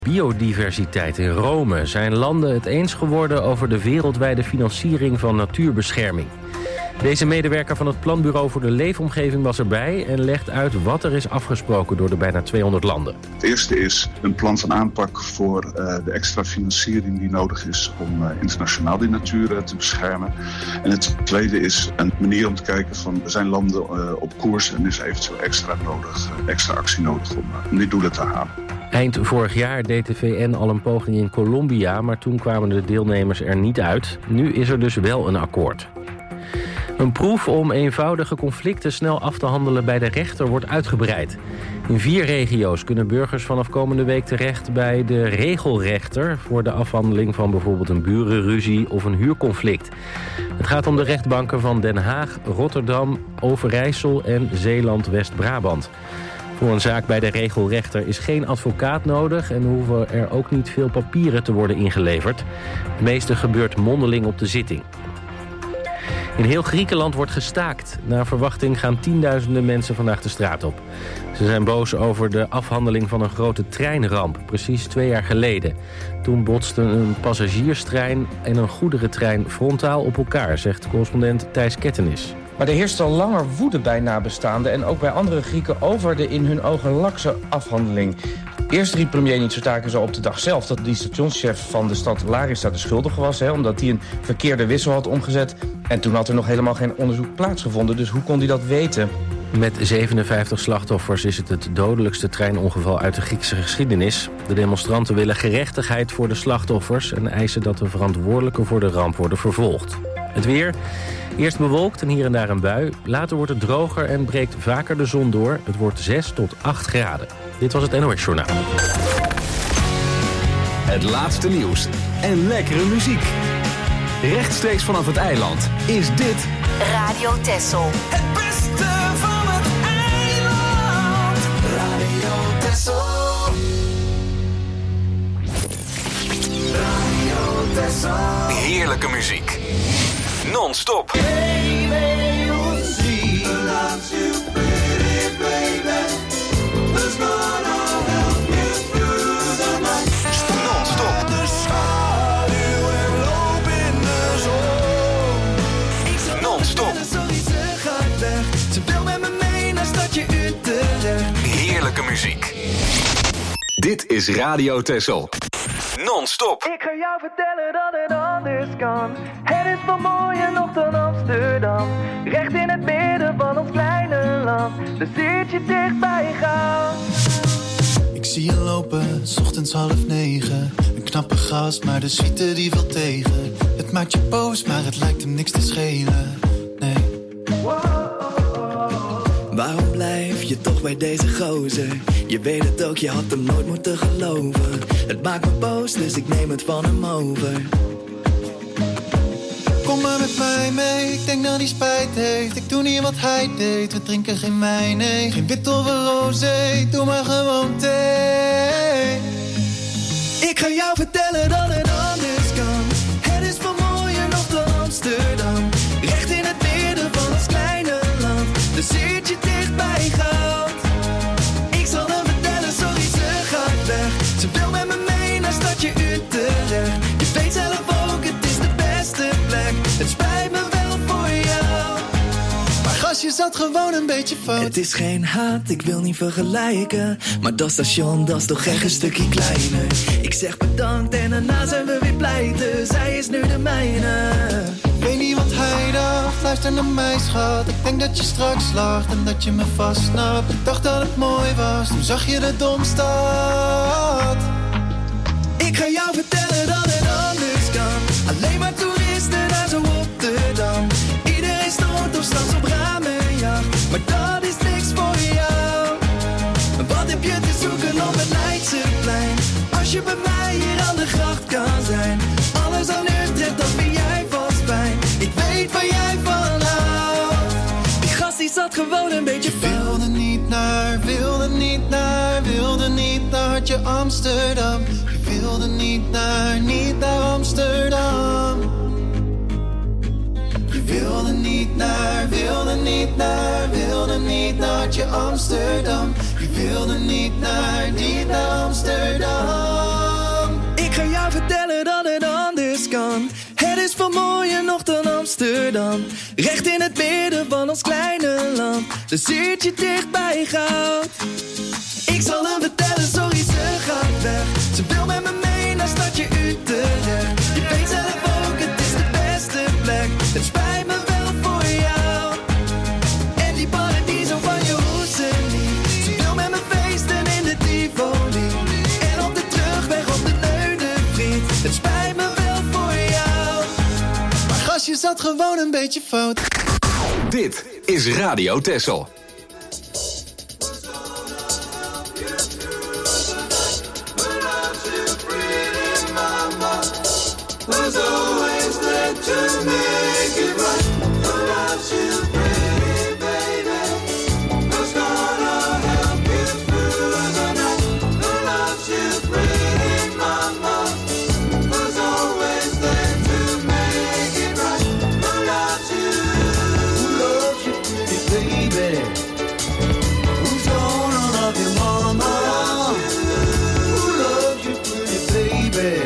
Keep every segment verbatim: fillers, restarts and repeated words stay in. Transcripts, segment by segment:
Biodiversiteit in Rome zijn landen het eens geworden over de wereldwijde financiering van natuurbescherming. Deze medewerker van het Planbureau voor de Leefomgeving was erbij en legt uit wat er is afgesproken door de bijna tweehonderd landen. Het eerste is een plan van aanpak voor uh, de extra financiering die nodig is om uh, internationaal die natuur uh, te beschermen. En het tweede is een manier om te kijken van zijn landen uh, op koers en is eventueel extra nodig, uh, extra actie nodig om, uh, om die doelen te halen. Eind vorig jaar deed de V N al een poging in Colombia, maar toen kwamen de deelnemers er niet uit. Nu is er dus wel een akkoord. Een proef om eenvoudige conflicten snel af te handelen bij de rechter wordt uitgebreid. In vier regio's kunnen burgers vanaf komende week terecht bij de regelrechter voor de afhandeling van bijvoorbeeld een burenruzie of een huurconflict. Het gaat om de rechtbanken van Den Haag, Rotterdam, Overijssel en Zeeland-West-Brabant. Voor een zaak bij de regelrechter is geen advocaat nodig en hoeven er ook niet veel papieren te worden ingeleverd. Het meeste gebeurt mondeling op de zitting. In heel Griekenland wordt gestaakt. Naar verwachting gaan tienduizenden mensen vandaag de straat op. Ze zijn boos over de afhandeling van een grote treinramp, precies twee jaar geleden. Toen botsten een passagierstrein en een goederentrein frontaal op elkaar, zegt correspondent Thijs Kettenis. Maar er heerst al langer woede bij nabestaanden en ook bij andere Grieken over de in hun ogen lakse afhandeling. Eerst riep premier Mitsotakis al op de dag zelf dat die stationschef van de stad Larissa de schuldige was, hè, omdat hij een verkeerde wissel had omgezet. En toen had er nog helemaal geen onderzoek plaatsgevonden, dus hoe kon hij dat weten? Met zevenenvijftig slachtoffers is het het dodelijkste treinongeval uit de Griekse geschiedenis. De demonstranten willen gerechtigheid voor de slachtoffers en eisen dat de verantwoordelijken voor de ramp worden vervolgd. Het weer. Eerst bewolkt en hier en daar een bui. Later wordt het droger en breekt vaker de zon door. Het wordt zes tot acht graden. Dit was het N O S Journaal. Het laatste nieuws en lekkere muziek. Rechtstreeks vanaf het eiland is dit Radio Texel. Het beste van het eiland. Radio Texel. Radio Texel. heerlijke muziek. Non-stop. Heerlijke muziek. Dit is Radio Texel. Non-stop. Ik ga jou vertellen dat het anders kan. Het is veel mooier nog dan Amsterdam. Recht in het midden van ons kleine land. Daar zit je dichtbij gaan. Ik zie je lopen, 's ochtends half negen. Een knappe gast, maar de suite die valt tegen. Het maakt je boos, maar het lijkt hem niks te schelen. Nee. Waarom blijf je toch bij deze gozer? Je weet het ook, je had hem nooit moeten geloven. Het maakt me boos, dus ik neem het van hem over. Kom maar met mij mee, ik denk dat hij spijt heeft. Ik doe niet wat hij deed, we drinken geen wijn, nee. Geen wit of een rosé, doe maar gewoon thee. Ik ga jou vertellen dat het anders kan. Het is veel mooier nog dan Amsterdam. Recht in het midden van ons kleine land. Dan zit je dicht bij goud. Ik zal hem vertellen, sorry ze gaat weg. Ze wil met me mee naar stadje Utrecht. Je weet zelf ook, het is de beste plek. Het spijt me wel voor jou. Maar gastje zat gewoon een beetje fout. Het is geen haat, ik wil niet vergelijken. Maar dat station, dat is toch echt een stukje kleiner. Ik zeg bedankt en daarna zijn we weer pleiten. Zij is nu de mijne. Weet niet wat hij dacht, luister naar mij schat. Ik denk dat je straks lacht en dat je me vastsnapt. Ik dacht dat het mooi was, toen zag je de domstad. Ik ga jou vertellen dat het anders kan. Alleen maar toeristen naar zo Rotterdam. Iedereen stoot of straks op ramenjacht. Maar dat is niks voor jou. Wat heb je te zoeken op het Leidseplein? Als je bij mij hier aan de gracht kan zijn. Alles aan Utrecht, dat vind jij vast fijn. Ik weet waar jij van houdt. Die gast die zat gewoon een beetje fout. Je wilde niet naar, wilde niet naar, wilde niet naar hartje Amsterdam. Je wilde niet naar, niet naar Amsterdam. Je wilde niet naar, wilde niet naar, wilde niet naar hartje Amsterdam. Je wilde niet naar, niet naar Amsterdam. Amsterdam. Recht in het midden van ons kleine land. Dan zit je dicht bij goud. Ik zal hem vertellen, sorry ze gaat weg. Ze wil met me mee naar stadje Utrecht. Je weet zelf ook, het is de beste plek. Het spijt me wel voor jou. En die paradiso van je hoezen niet. Ze wil met me feesten in de Tivoli. En op de terugweg op de Leunenvriet. Het spijt me wel voor jou. Maar gastje zat gewoon een beetje fout. Dit is Radio Texel. There's always there to make it right. Who loves you, pretty baby? Who's gonna help you through the night? Who loves you, pretty mama? Who's always there to make it right? Who loves you? Who loves you, pretty baby? Who's gonna love you, mama? Who loves you, pretty baby?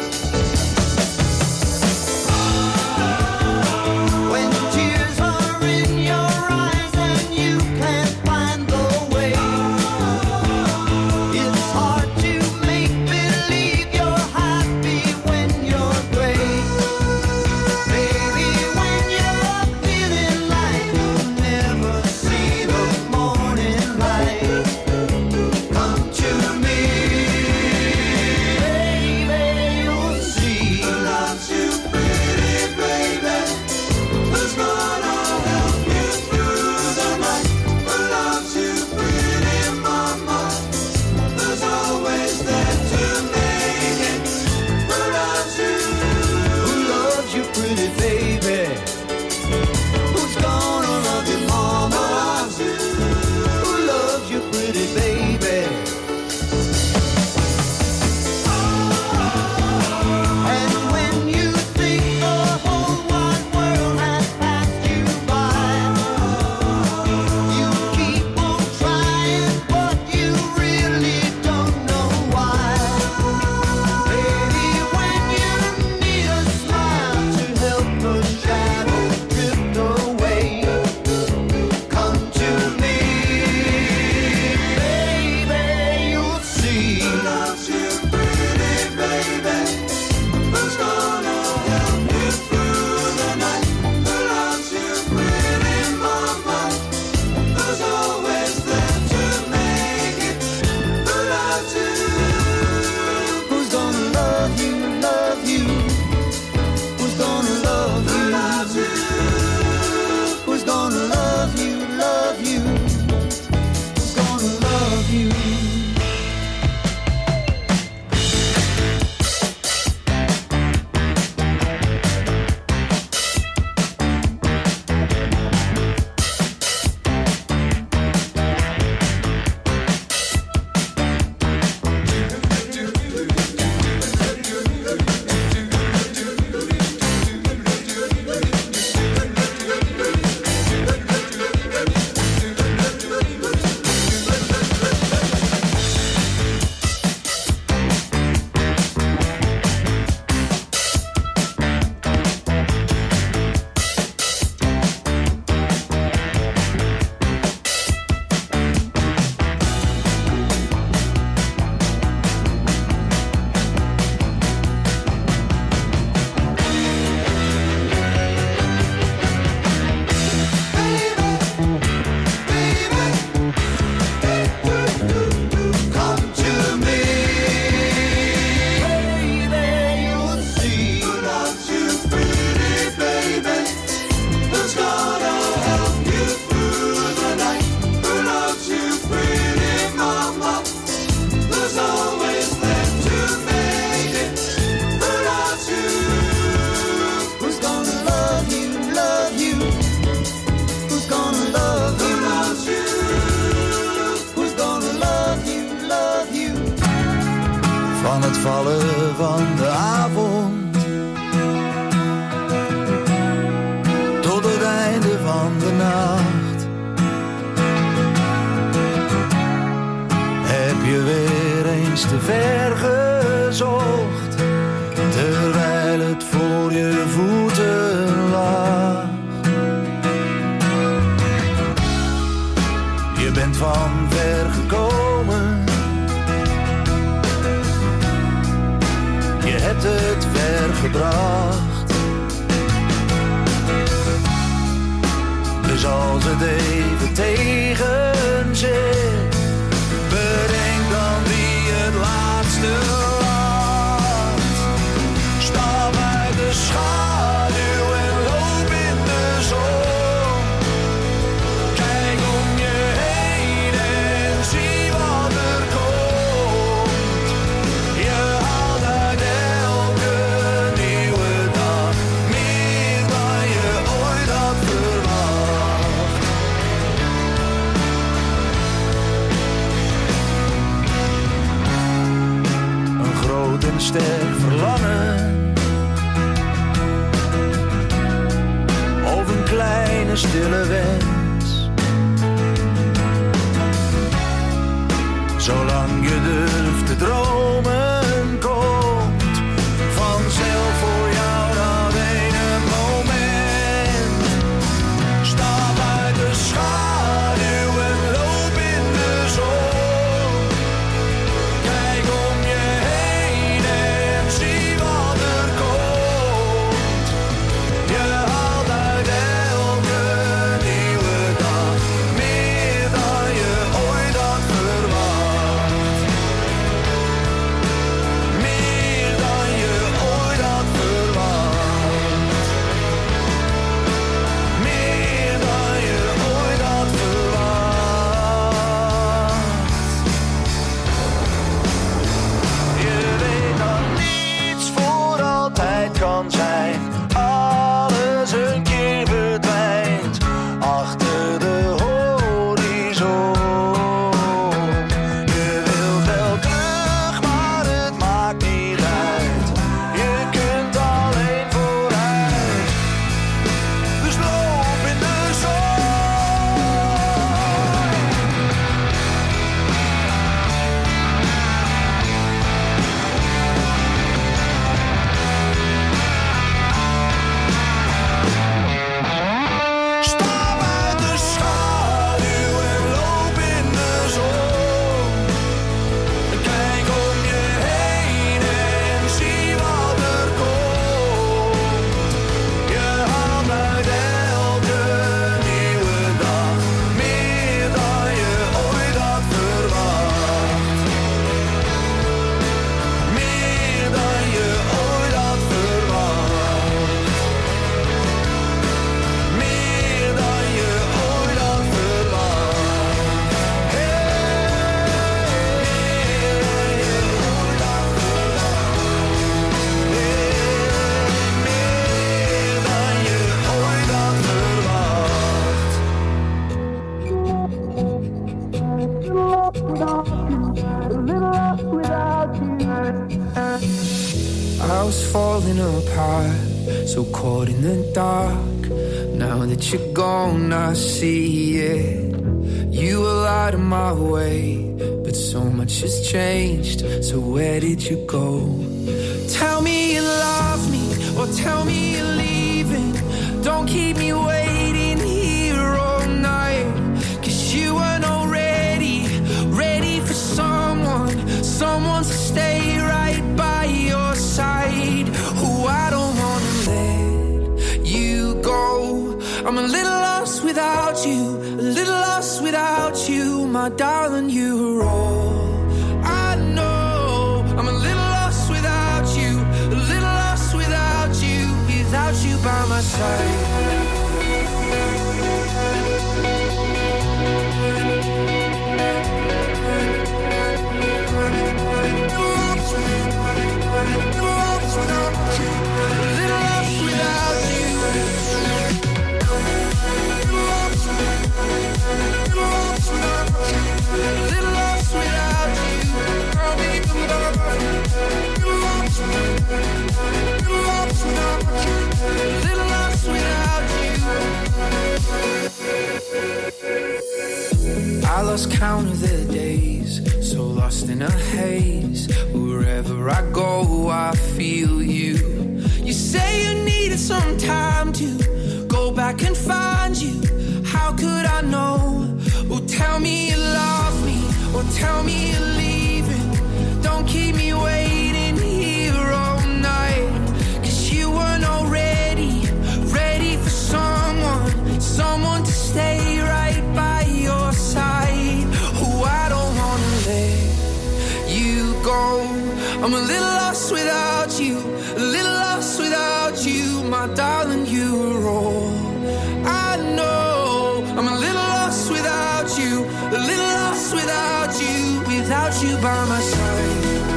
Van het vallen van de avond tot het einde van de nacht heb je weer eens te ver gezocht, terwijl het voor je voeten lag. met het ver gebracht. Dus als het even tegen zit, bedenk dan wie het laatste lacht. Stap uit de schaduw en loop in de zon. Kijk om je heen en zie wat er komt. Je haalt uit elke nieuwe dag meer dan je ooit had verwacht. Een groot en sterk verlangen, of een kleine stille wens. Zolang je durft te dromen, komt vanzelf voor jou dat ene moment. Stap uit de schaduw en loop in de zon. Kijk om je heen en zie wat er komt. Je haalt uit elke nieuwe dag meer dan je ooit had verwacht. Meer dan je ooit had verwacht. Meer dan je ooit had verwacht. Je weet dat niets voor altijd kan zijn. Alles een keer verdwijnt achter de horizon. Je wilt wel terug, maar het maakt niet uit. Je kunt alleen vooruit. Dus loop in de zon. Stap uit de schaduw en loop in de zon. Kijk om je heen en zie wat er komt. Je haalt uit elke nieuwe dag meer dan je ooit had verwacht. Meer dan je ooit had verwacht. Meer dan je ooit had verwacht. Meer dan je ooit had verwacht. I was falling apart, so caught in the dark. Now that you're gone, I see it. You were out of my way, but so much has changed. So where did you go? Tell me you love me, or tell me you're leaving. Don't keep me waiting here all night. Cause you weren't already ready for someone, someone to stay right by your side. Oh, I don't wanna let you go. I'm a little lost without you, a little lost without you, my darling, you're all I know. I'm a little lost without you, a little lost without you, without you by my side. I lost count of the days, so lost in a haze. Wherever I go, I feel you. You say you needed some time to go back and find you. How could I know? Oh, tell me you love me, or tell me you're leaving. Don't keep me waiting here all night. little lost without you, a little lost without you, my darling, you were all I know. I'm a little lost without you, a little lost without you, without you by my side.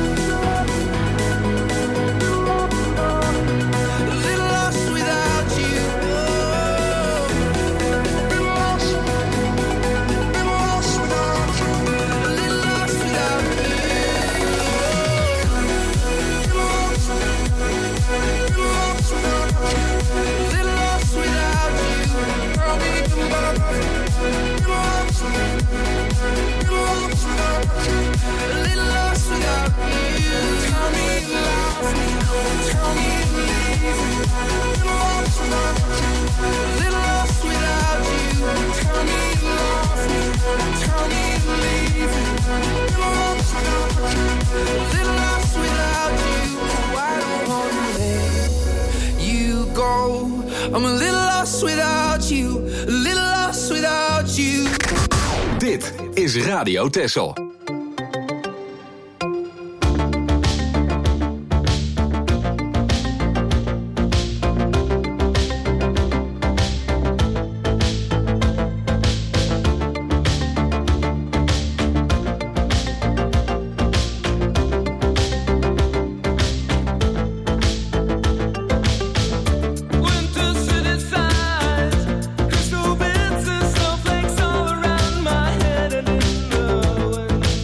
I'm a little lost without you, a little lost without you. Dit is Radio Texel. Crystal bits and snowflakes all around my head, and in the wind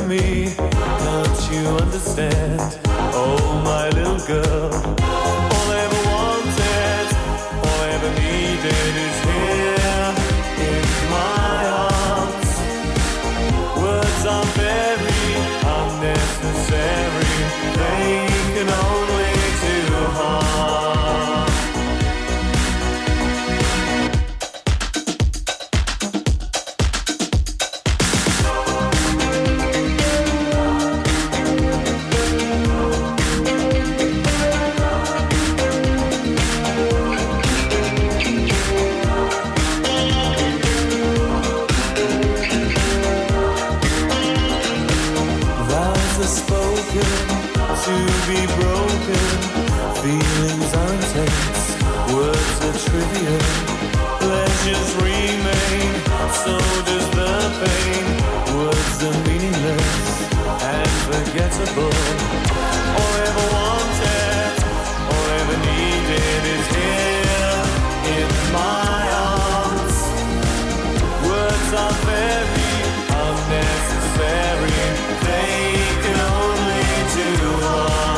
me. Don't you understand? Oh, my little girl. All I ever wanted, all I ever needed is here in my arms. Words are very unnecessary. They can only do harm. To be broken, feelings are intense, words are trivial, pleasures remain, so does the pain. Words are meaningless and forgettable. All I ever wanted, all I ever needed is here in my arms. Words are very unnecessary, they can only do harm.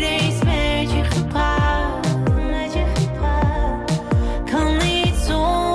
Kan niet zonder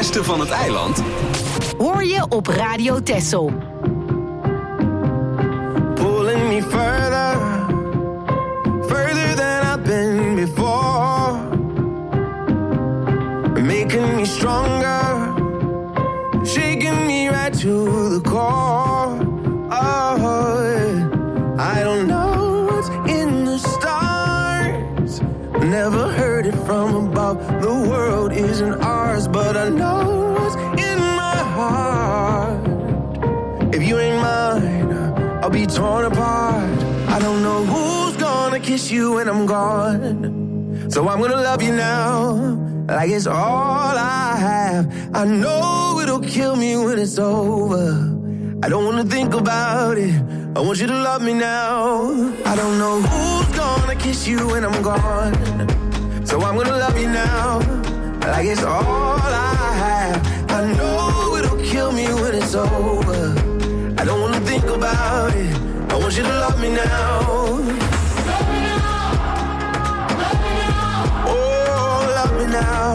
beste van het eiland hoor je op Radio Texel. Pulling me further, further than I've been before, making me stronger, shaking me right to the core. Oh, I don't know what's in the stars, never heard it from above. The world isn't ours, but I know what's in my heart. If you ain't mine, I'll be torn apart. I don't know who's gonna kiss you when I'm gone, so I'm gonna love you now, like it's all I have. I know it'll kill me when it's over. I don't wanna think about it, I want you to love me now. I don't know who's gonna kiss you when I'm gone, so I'm gonna love you now, like it's all I have. I know it'll kill me when it's over. I don't wanna think about it, I want you to love me now. Love me now, love me now. Oh, love me now.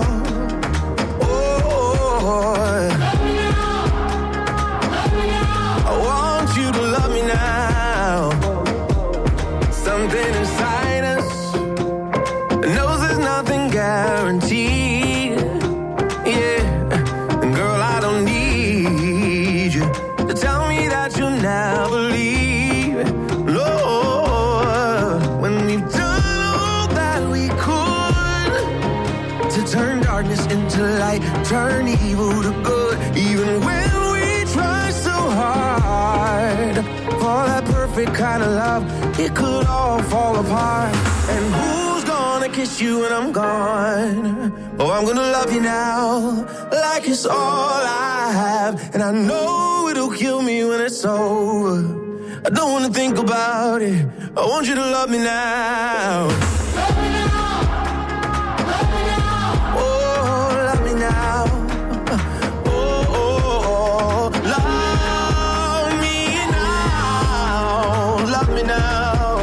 Oh, love me now, love me now. I want you to love me now. Something inside us knows there's nothing guaranteed. Yeah, and girl, I don't need you to tell me that you'll never leave. No, when we've done all that we could to turn darkness into light, turn evil to good, even when we try so hard for that perfect kind of love, it could all fall apart. And who's gonna kiss you when I'm gone? Oh, I'm gonna love you now, like it's all I have. And I know it'll kill me when it's over. I don't wanna think about it, I want you to love me now. Love me now, love me now. Oh, love me now. Oh, oh, oh. Love me now, love me now.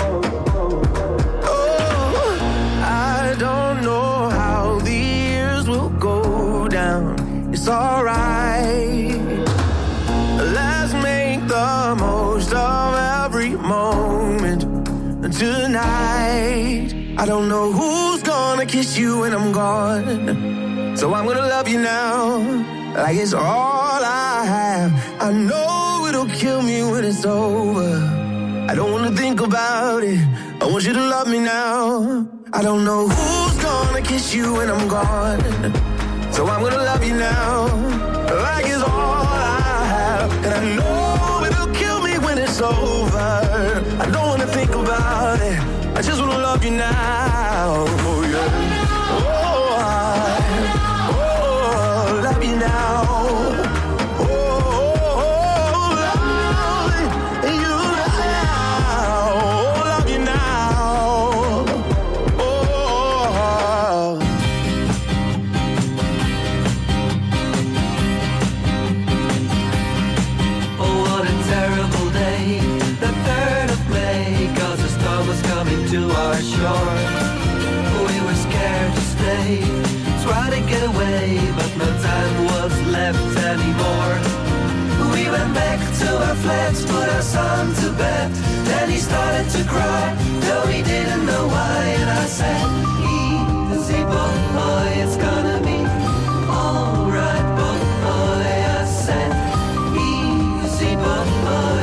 Oh, I don't know how the years will go down, it's alright. Let's make the most of every moment tonight. I don't know who's gonna kiss you when I'm gone, so I'm gonna love you now, like it's all I have. I know it'll kill me when it's over. I don't wanna think about it, I want you to love me now. I don't know who's gonna kiss you when I'm gone, so I'm gonna love you now, like it's all I have. And I know it'll kill me when it's over. I don't wanna think about it, I just wanna love you now. Oh yeah. Oh, I, oh, love you now. Oh, oh, oh, love you now. Oh, love you now. Oh. Oh, what a terrible day, the third of May, 'cause the storm was coming to our shore. We were scared to stay, tried to get away, but no time was left anymore. We went back to our flats, put our son to bed, then he started to cry, though he didn't know why. And I said, easy boy, it's gonna be alright boy. I said, easy boy,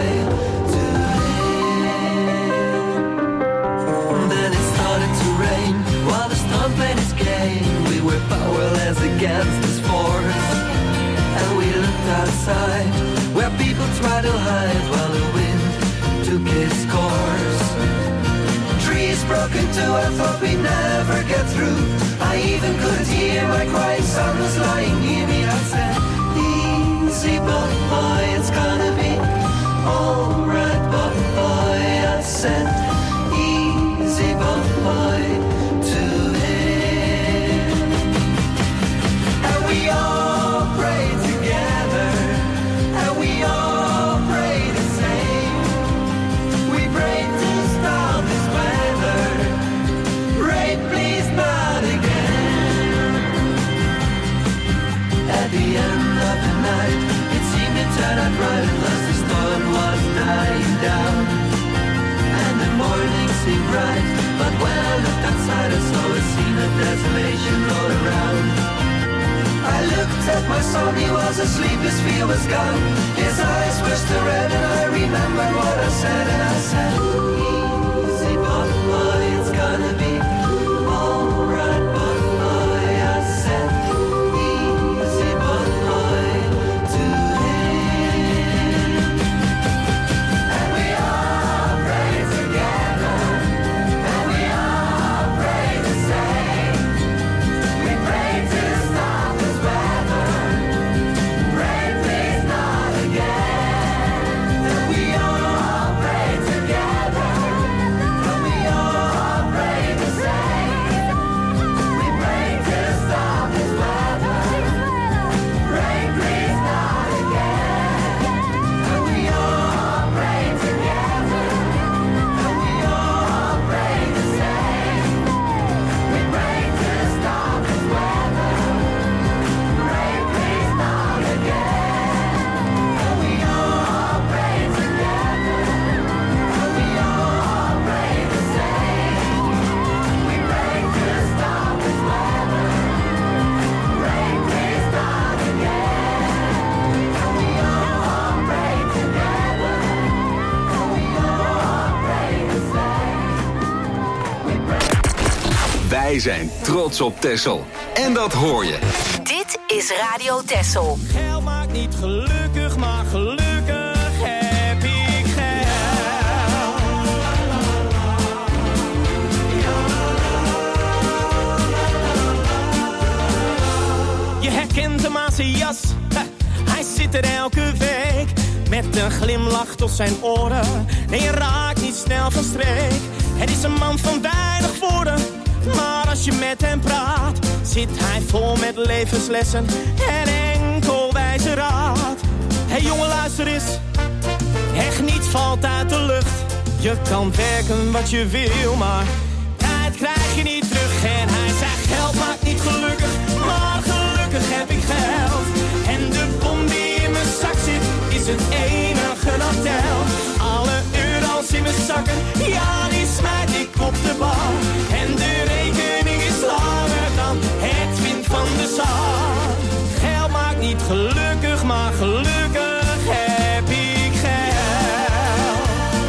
then it started to rain while the storm played its game. We were powerless against this force, and we looked outside where people tried to hide while the wind took its course. Trees broke into, I thought we'd never get through. I even could hear my crying son was lying near me. I said, easy boy, it's gonna be alright boy. I said, easy boy to him. And we all prayed together, and we all prayed the same. We prayed to stop this weather, prayed please not again. my son, he was asleep, his fear was gone. His eyes were still red and I remembered what I said. And I said, easy boy, it's gonna be alright boy. I said, easy boy to him. And we all prayed together, and we all prayed the same. We prayed to stop this weather. Pray please not again. And we all prayed together, and we all prayed the same. We prayed to stop this weather. Pray please not again. And we all prayed together, and we all prayed the same. We prayed to stop this weather. Pray please not again. And we all prayed together, and we all prayed the same. We prayed to stop this weather. Pray please not again. And we all prayed together, and we all prayed the same. We prayed. Wij zijn trots op Texel. En dat hoor je. Dit is Radio Texel. Geld maakt niet gelukkig, maar gelukkig heb ik geld. Je herkent hem aan zijn jas, hè, hij zit er elke week. Met een glimlach tot zijn oren, en je raakt niet snel van streek. Het is een man van weinig woorden, maar als je met hem praat, zit hij vol met levenslessen en enkel wijze raad. Hé hey jongen, luister eens, echt niets valt uit de lucht. Je kan werken wat je wil, maar tijd krijg je niet terug. En hij zei, geld maakt niet gelukkig, maar gelukkig heb ik geld. En de bom die in mijn zak zit, is het enige dat telt. Alle euro's in mijn zakken, ja die smijt ik op de bal. En de rekening is langer dan het wind van de zon. Geld maakt niet gelukkig, maar gelukkig heb ik geld.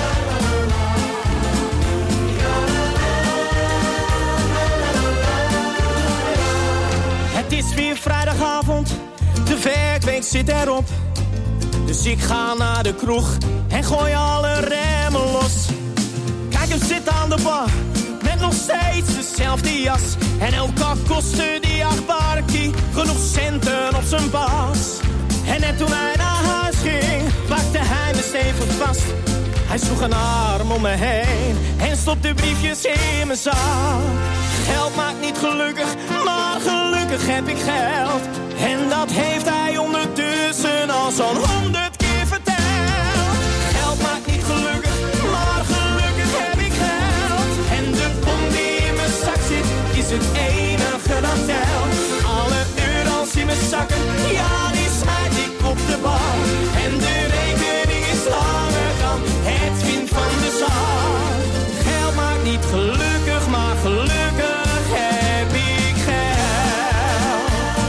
Het is weer vrijdagavond, de werkweek zit erop. Dus ik ga naar de kroeg en gooi alle remmen los. Kijk hem zitten aan de bar, met nog steeds dezelfde jas. En ook al kostte die acht barkie genoeg centen op zijn bas. En net toen hij naar huis ging, pakte hij me stevig vast. Hij sloeg een arm om me heen en stopte briefjes in mijn zak. Geld maakt niet gelukkig, maar gelukkig heb ik geld. En dat heeft hij ondertussen al zo'n honderd keer verteld. Geld maakt niet gelukkig, maar gelukkig heb ik geld. En de bom die in mijn zak zit, is het enige dat telt. Alle euro's in mijn zakken, ja die smijt ik op de bar. En de rekening is langer dan het wind van de zon. Geld maakt niet gelukkig, maar gelukkig heb ik geld.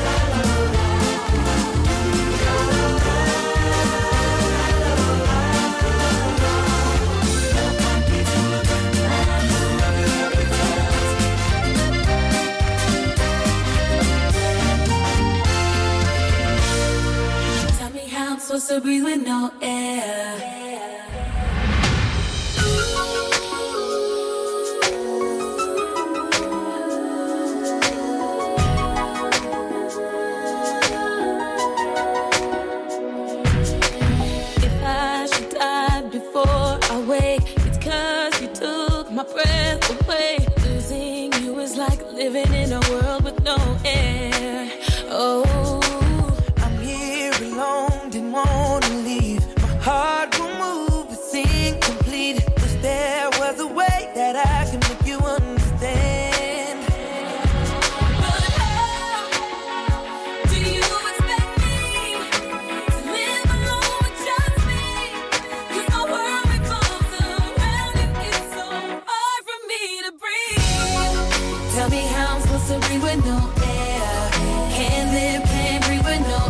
Tell me how I'm supposed to breathe with no air. If I should die before I wake, it's 'cause you took my breath away. Losing you is like living in a world with no air. Oh, I'm here alone, didn't wanna leave. My heart will move, it's incomplete. Wish there was a way that I can make you understand. but how do you expect me to live alone with just me? 'Cause my world revolves around you, it's so hard for me to breathe. Tell me how I'm supposed to breathe with no air. Can't live, can't breathe with no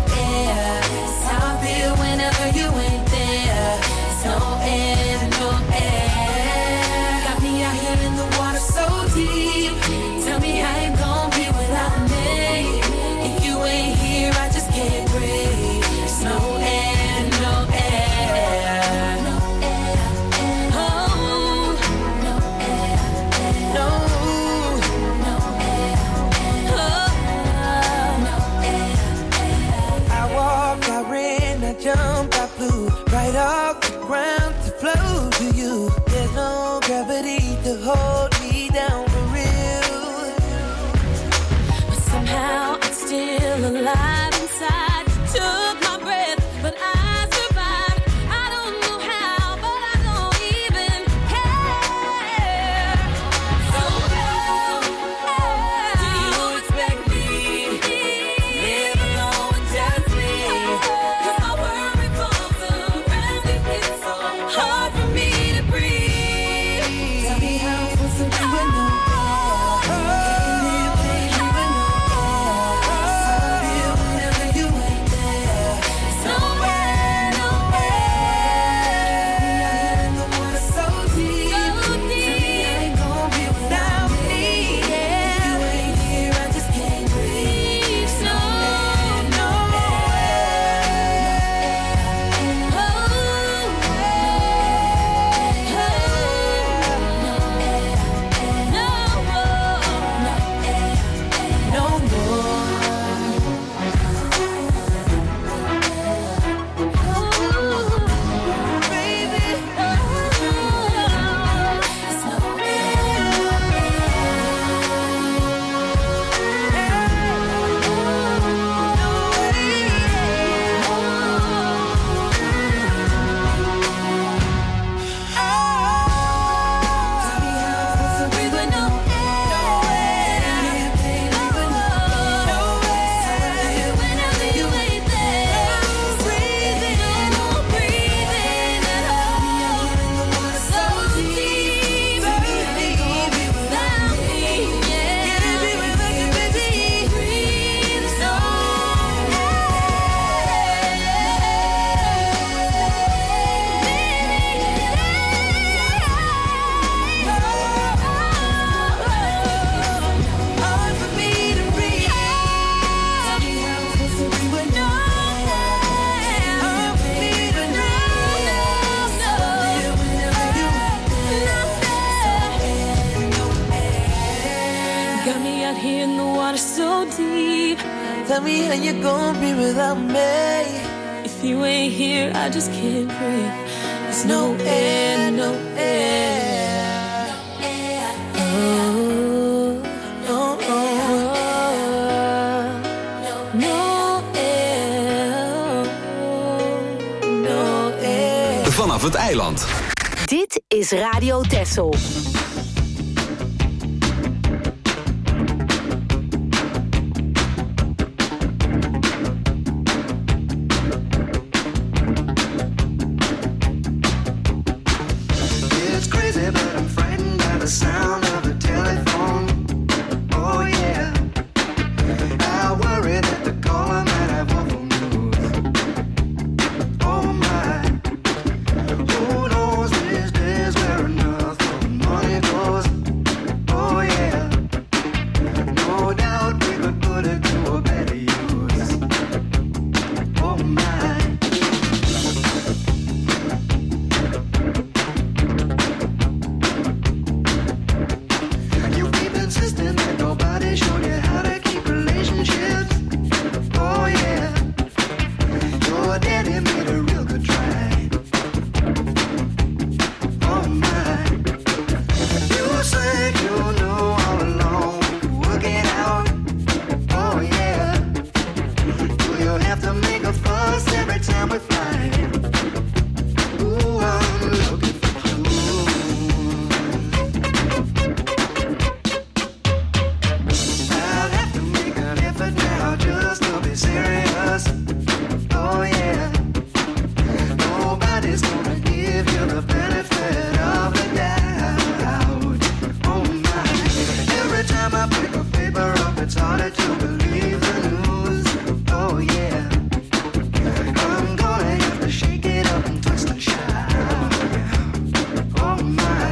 so deep. Tell me how you gon' be without me. If you ain't here, I just can't breathe. There's no air, no air. Oh, oh, oh. No air, no air. Vanaf het eiland. Dit is Radio Texel. It's crazy, but I'm frightened by the sound of the telephone. Oh yeah, I worry that the caller might have awful news. Oh my, who knows these days where enough of money goes? Oh yeah, no doubt we could put it to a better use. Oh my. You keep insisting that nobody showed you how to keep relationships. Oh yeah, your daddy made a real good try. Oh my, you said you knew all along we could work it out. Oh yeah, do you have to make a fuss every time we fight? Ooh, I'm looking for clues. I'll have to make an effort now just to be serious. Oh yeah, nobody's gonna give you the benefit of the doubt. Oh my, every time I pick a paper up, it's harder to believe the news. Oh yeah, I'm gonna have to shake it up and twist and shout. Oh my.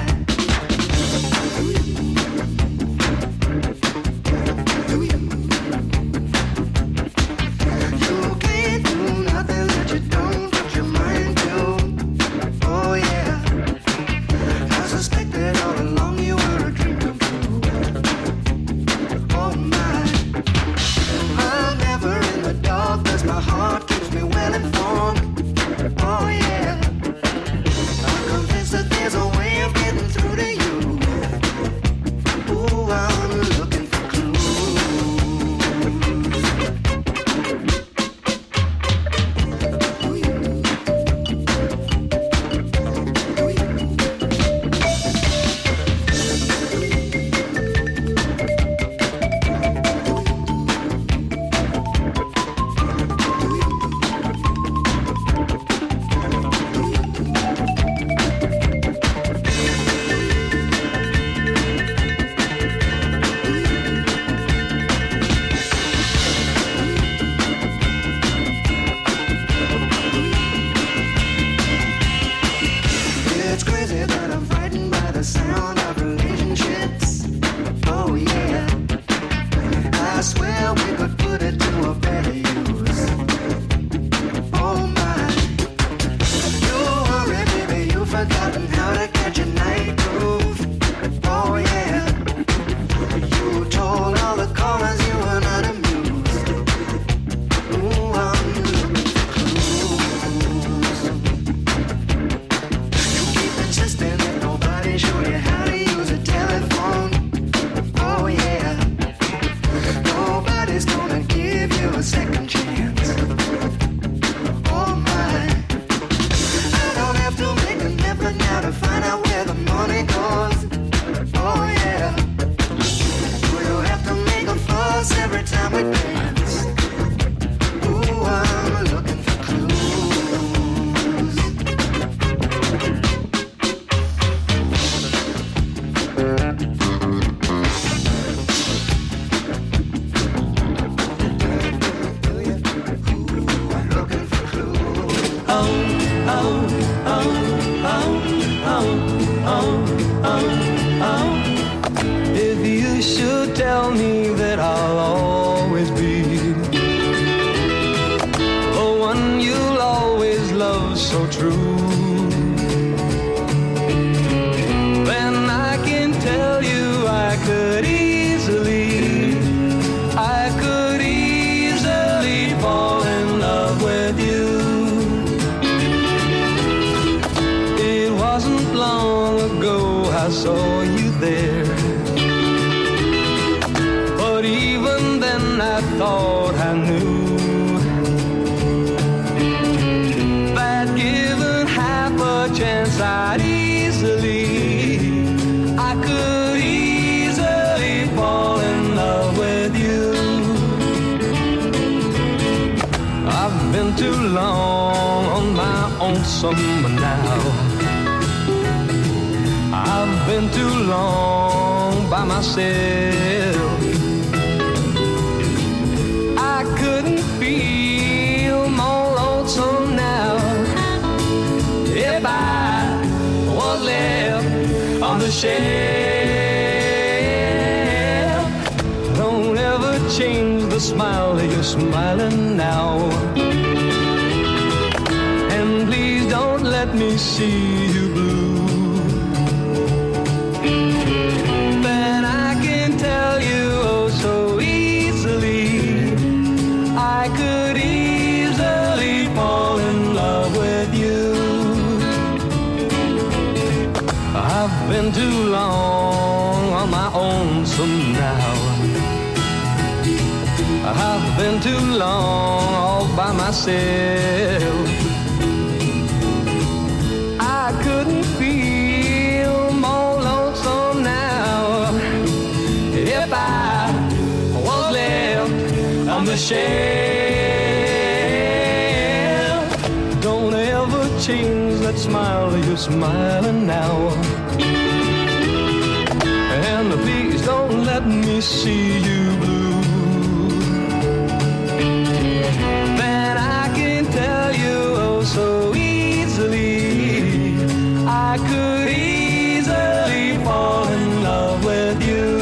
You can't do nothing that you don't put your mind to. Oh yeah, I suspected all along you were a dream come true. Oh my, I'm never in the dark 'cause my heart keeps me well informed. Oh yeah, I'm convinced that there's a way of getting through to you. Ooh, I'm looking for clues. It's crazy, but I'm frightened by the sound of relationships. Oh yeah, I swear we could put it to a better use. Oh my, you worry, baby, you've forgotten how to catch a night groove. Oh yeah, you told all the callers you were not amused. Ooh, I'm looking for clues. You keep insisting that nobody show you how to use a telephone. Oh yeah, nobody's gonna give you a second chance. Oh my, I don't have to make an effort now to find out where the money goes. Oh yeah, do you have to make a fuss every time we dance? Ooh, I'm looking for clues. If you should tell me that I'll always be the one you'll always love so true, then I can tell you I could easily, I could saw you there. But even then I thought I knew that given half a chance I'd easily, I could easily fall in love with you. I've been too long on my own summer now. I've been too long by myself. I couldn't feel more lonesome now if I was left on the shelf. Don't ever change the smile that you're smiling now. And please don't let me see you blue. Then I can tell you oh so easily, I could easily fall in love with you. I've been too long on my own some now. I've been too long all by myself. I couldn't feel more lonesome now if I was left on the shelf. Don't ever change that smile that you're smiling now. And please don't let me see you blue. Then I can tell you oh so easily, I could easily fall in love with you.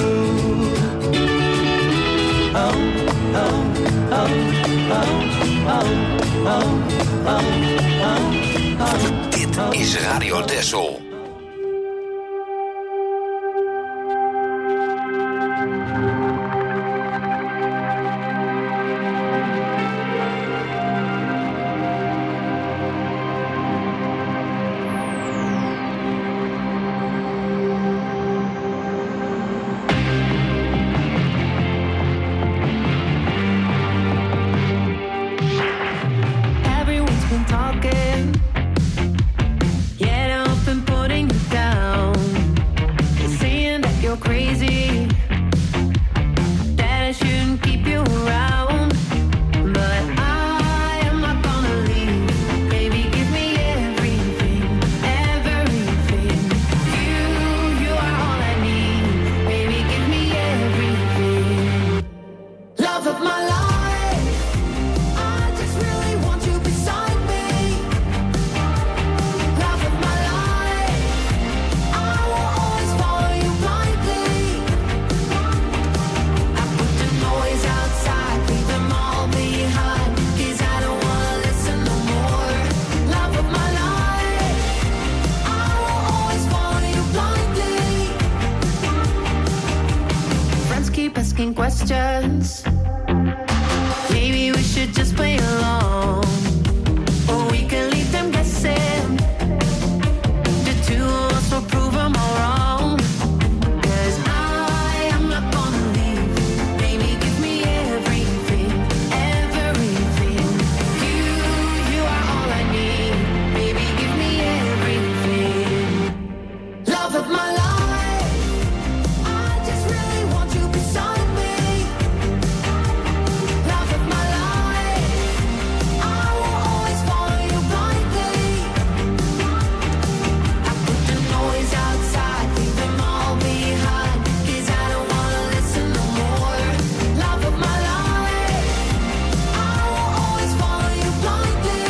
Oh, oh, oh, oh, oh, oh, oh, oh. Dit is Radio Texel. Everyone's been talking, yet I've been putting you down. They're saying that you're crazy, that I shouldn't keep you around. But I am not gonna leave. Baby, give me everything, everything. You, you are all I need. Baby, give me everything. Love of my life, I just really want you beside me. Love of my life, I will always follow you blindly. I put the noise outside, leave them all behind, 'cause I don't wanna listen no more. Love of my life, I will always follow you blindly. Friends keep asking questions, maybe we should just play along, or we can leave them guessing. The two of us will prove them all wrong. 'Cause I am not gonna leave. Baby, give me everything, everything. You, you are all I need. Baby, give me everything. Love of my life, I just really want you beside me. Love of my life, I will always follow you blindly. I put the noise outside, leave them all behind, 'cause I don't wanna listen no more. Love of my life, I will always follow you blindly.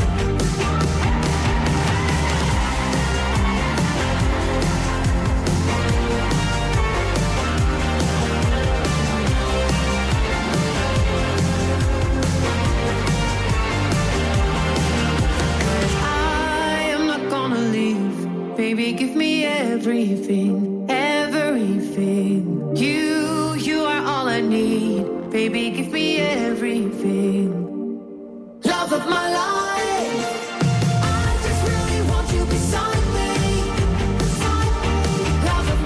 I am not gonna leave. Baby, give me everything, everything. You, you are all I need. Baby, give me everything. Love of my life, I just really want you beside me. Love of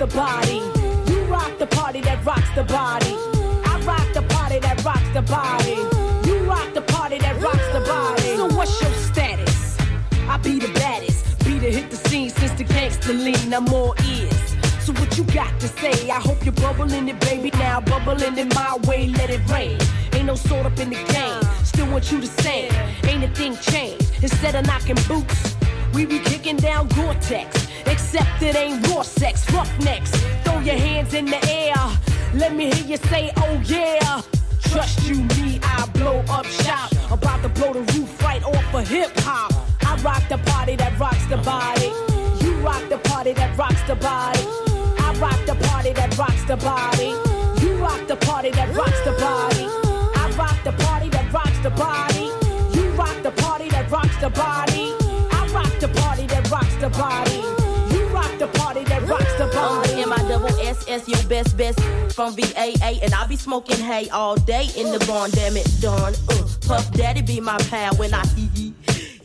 the body. You rock the party that rocks the body. I rock the party that rocks the body. You rock the party that rocks the body. So what's your status? I be the baddest. Be to hit the scene since the gangster lean. I'm all ears. So what you got to say? I hope you're bubbling it, baby. Now bubbling it my way, let it rain. Ain't no sort up in the game. Still want you to sing. Ain't a thing changed. Instead of knocking boots, we be kicking down Gore-Tex. Except it ain't raw sex, roughnecks. Throw your hands in the air. Let me hear you say, oh yeah. Trust you, me, I blow up shop. About to blow the roof right off of hip hop. I rock the party that rocks the body. You rock the party that rocks the body. I rock the party that rocks the body. You rock the party that rocks the body. I rock the party that rocks the body. You rock the party that rocks the body. I rock the party that rocks the body. You rock the party that rocks the body. M I double S S, your best best from V A A, and I be smoking hay all day in the barn. Damn it, darn. Uh, Puff Daddy be my pal when I hee hee.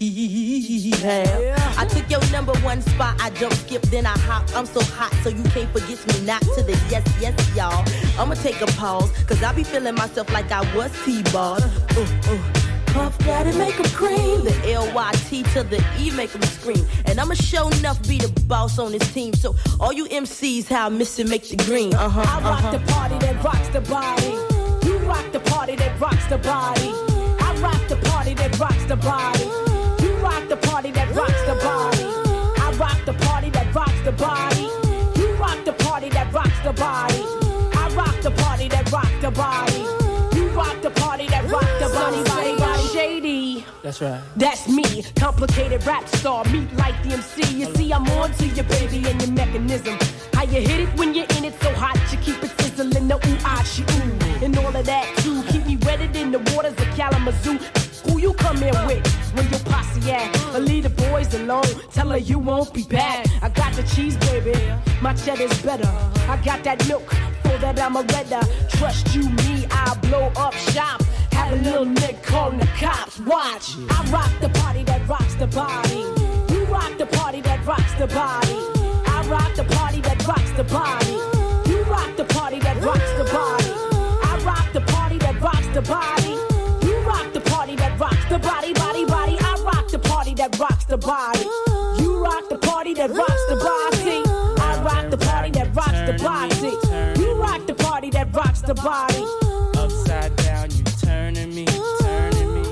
Yeah. I took your number one spot, I jump, skip, then I hop. I'm so hot, so you can't forget me not to the yes, yes, y'all. I'ma take a pause, cause I be feeling myself like I was T-ball. Uh, uh. Puff Daddy make 'em cream. The L Y T to the E make 'em scream. And I'ma show enough be the boss on this team. So all you M Cs, how I miss it, make the green. Uh-huh, I rock uh-huh. the party that rocks the body. You rock the party that rocks the body. I rock the party that rocks the body. You rock the party that rocks the body. I rock the party that rocks the body. You rock the party that rocks the body. I rock the party that rocks the body. You rock the party that rocks the body. Body, body, shady. That's right. That's me, complicated rap star, meet like the M C. You see, I'm on to your baby and your mechanism. How you hit it when you're in it so hot, you keep it sizzling, the ooh, ah, she, ooh. And all of that too, keep me wetted in the waters of Kalamazoo. Who you come in with when your posse at? Or leave the boys alone, tell her you won't be back. I got the cheese, baby, my cheddar's better. I got that milk, for that I'm a redder. Trust you, me, I'll blow up shop. Have a little nick calling the cops, watch. I rock the party that rocks the body. You rock the party that rocks the body. I rock the party that rocks the body. You rock the party that rocks the body. I rock the party that rocks the body. You rock the party that rocks the body, body, body. I rock the party that rocks the body. You rock the party that rocks the body. I rock the party that rocks the body. You rock the party that rocks the body. Upside down, you turning me, turning me.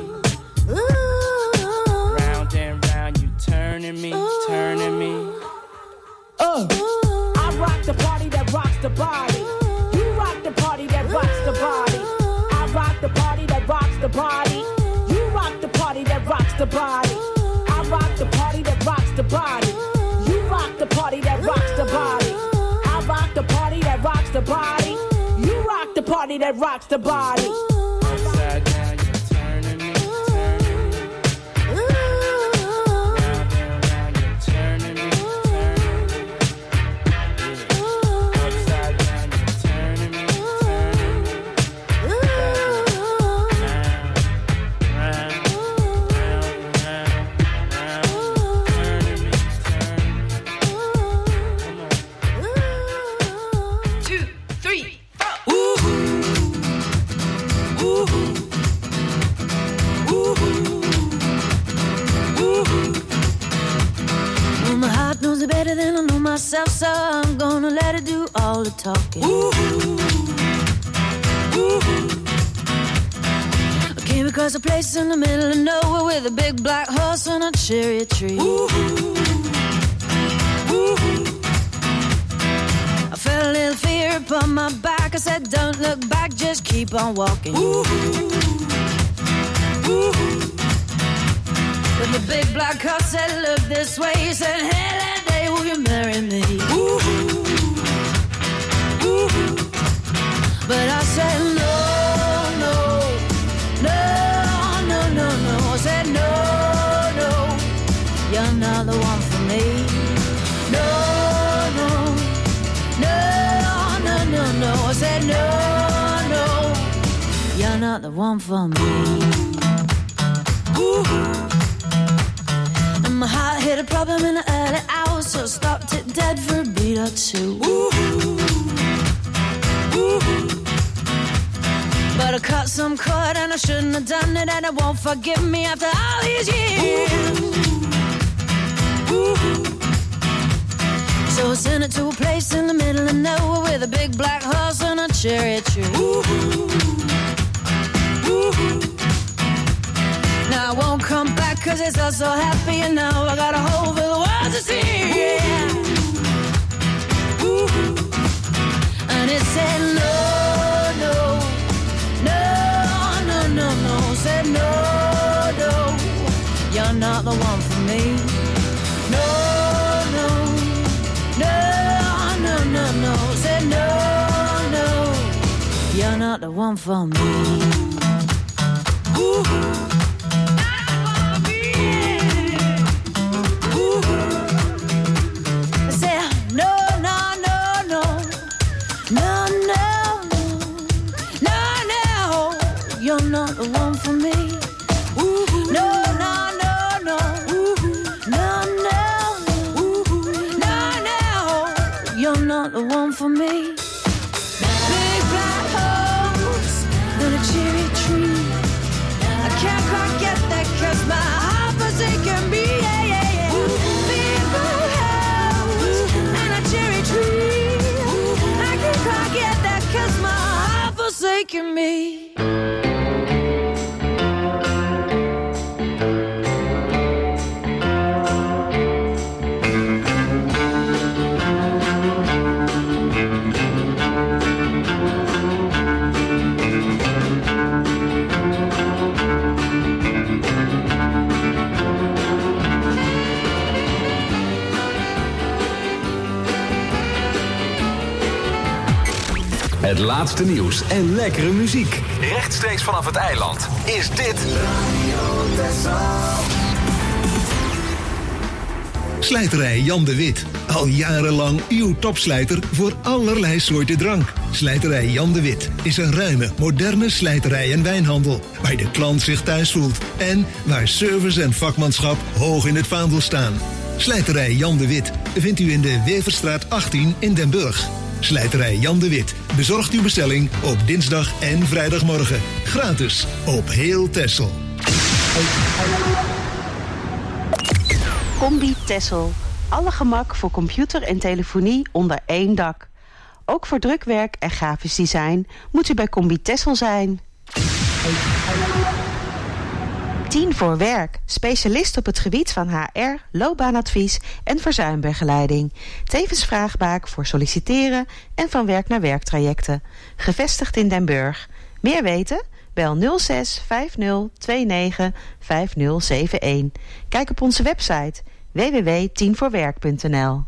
Round and round, you turning me, turning me. Uh, I rock the party that rocks the body. You rock the party that rocks the body. I rock the party that rocks the body. You rock the party that rocks the body. I rock the party that rocks the body. You rock the party that rocks the body. I rock the party that rocks the body. You rock the party that rocks the body. Upside down, you turning me, turning me. Round and round, you turning me, turning me. Yeah. Upside down, you turning me, turning me. Round, round, round, round, round, turning me, turning me. Come on. Two, three, four. Ooh. Ooh. Ooh. Ooh. Well, my heart knows it better than I know myself, so I'm gonna let it do all the talking. Ooh. Ooh. I came across a place in the middle of nowhere with a big black horse and a cherry tree. Ooh. Ooh. I felt a little fear upon my back. I said, don't look back, just keep on walking. Ooh. Ooh. But the big black horse said, look this way. He said, hey, that day, will you marry me? Ooh. Ooh. But I said, no, no, no, no, no, no. I said, no, no, you're not the one for me. No, no, no, no, no, no. I said, no, no, you're not the one for me. Ooh. And my heart hit a problem in the early hours, so I stopped it dead for a beat or two. Ooh. shouldn't have done it and it won't forgive me after all these years. Ooh. So I sent it to a place in the middle of nowhere with a big black horse and a cherry tree. Ooh. Ooh. Now I won't come back cause it's all so happy and now I got a hole for the world to see. Yeah. Ooh. And it said no, no, no, no, no, no. Said no, no, you're not the one for me. No, no, no, no, no, no. Said no, no, you're not the one for me. Ooh. You're not the one for me. Ooh, no, no, no, no. Ooh, no, no. Ooh, no, no. You're not the one for me. Big black holes and a cherry tree. I can't quite get that cause my heart forsaken me. Yeah, yeah, yeah. Big black holes and a cherry tree. I can't quite get that cause my heart forsaken me. Het laatste nieuws en lekkere muziek. Rechtstreeks vanaf het eiland is dit Radio Texel. Slijterij Jan de Wit. Al jarenlang uw topslijter voor allerlei soorten drank. Slijterij Jan de Wit is een ruime, moderne slijterij en wijnhandel. Waar de klant zich thuis voelt. En waar service en vakmanschap hoog in het vaandel staan. Slijterij Jan de Wit vindt u in de Weverstraat achttien in Den Burg. Slijterij Jan de Wit bezorgt uw bestelling op dinsdag en vrijdagmorgen. Gratis op heel Texel. Combi Texel. Alle gemak voor computer en telefonie onder één dak. Ook voor drukwerk en grafisch design moet u bij Combi Texel zijn. tien voor werk. Specialist op het gebied van H R, loopbaanadvies en verzuimbegeleiding. Tevens vraagbaak voor solliciteren en van werk naar werktrajecten. Gevestigd in Den Burg. Meer weten? Bel nul zes vijf nul twee negen vijf nul zeven een. Kijk op onze website w w w punt tien voor werk punt n l.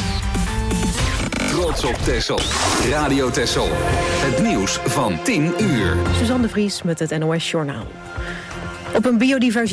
Trots op Texel. Radio Texel. Het nieuws van tien uur. Suzanne de Vries met het N O S Journaal. Op een biodiversiteit